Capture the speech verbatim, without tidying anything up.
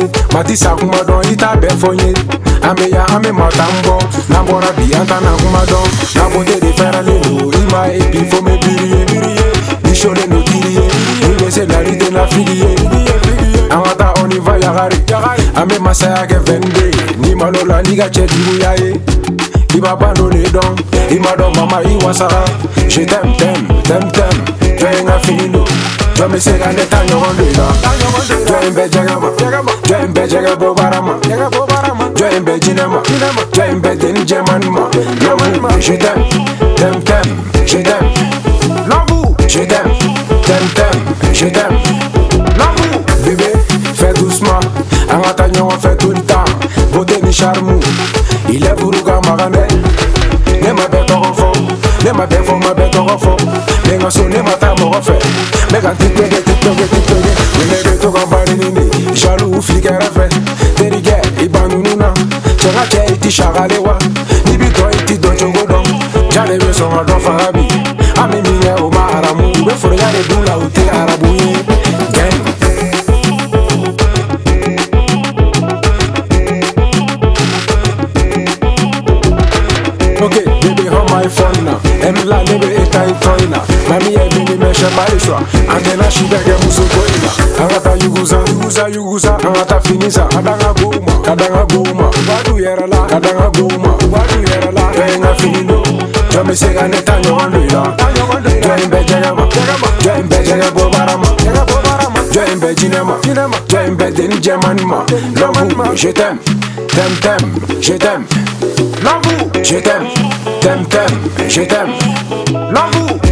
Matisa kumadon ita befonye. Ame ya ame matambo. Nambora bianta na kumadon. Nabote de feraleno. Ima epi fo me birie. Bishole no kirie. Ile se la rite na filie. Amata on y va yagari. Ame masaya ke vende. Ni malola niga chetibu yae. Iba abandonné donc, il m'a donné maman Iwasara. Je t'aime, t'aime, t'aime, t'aime. Tu es un fini, tu me sais qu'un état de là. Tu es un bel jagama, tu es un bel jagabo barama, tu es un bel jinama, tu es un bel ninjamanima. Je t'aime, t'aime, t'aime, je t'aime. L'amour, je t'aime, t'aime, t'aime, je t'aime. L'amour, bébé, fais doucement. En attendant, on fait tout le temps. Beauté ni charmou. Il est Vuruga Magane. Ne ma bête en fond. Ne ma bête for ma bête en fond. Ne ma sonne ma table en fait. Mais quand tu te gagnes, tu te gagnes, tu te gagnes. Ne me bête en barinini. Jaloux, flic à la fête. Derrière, il banununa. Tchanga tché, iti chagalewa. Nibi toi, iti don chongodon. J'allais me son adon farabi. Ami mine au maharamu. Me faut regarder d'où la ou t'es arabouillé. Gang. Okay, baby, hold my phone now. Emla nebe eta itoina. Mami e bini mesha maishwa. Angena shida ge muso koina. Angata yuguza, yuguza, yuguza. Angata finisa. Kadanga goma, kadanga goma. Wadu yerala, kadanga goma. Wadu yerala. Venga finino. Jome sega neta nyondoila. Joimbe jagama, joimbe jagabo barama. Joimbe jinema, joimbe deni jamanima. L'amour, je t'aime, t'aime, t'aime, je t'aime. L'amour, je t'aime, t'aime, t'aime, je t'aime. L'amour.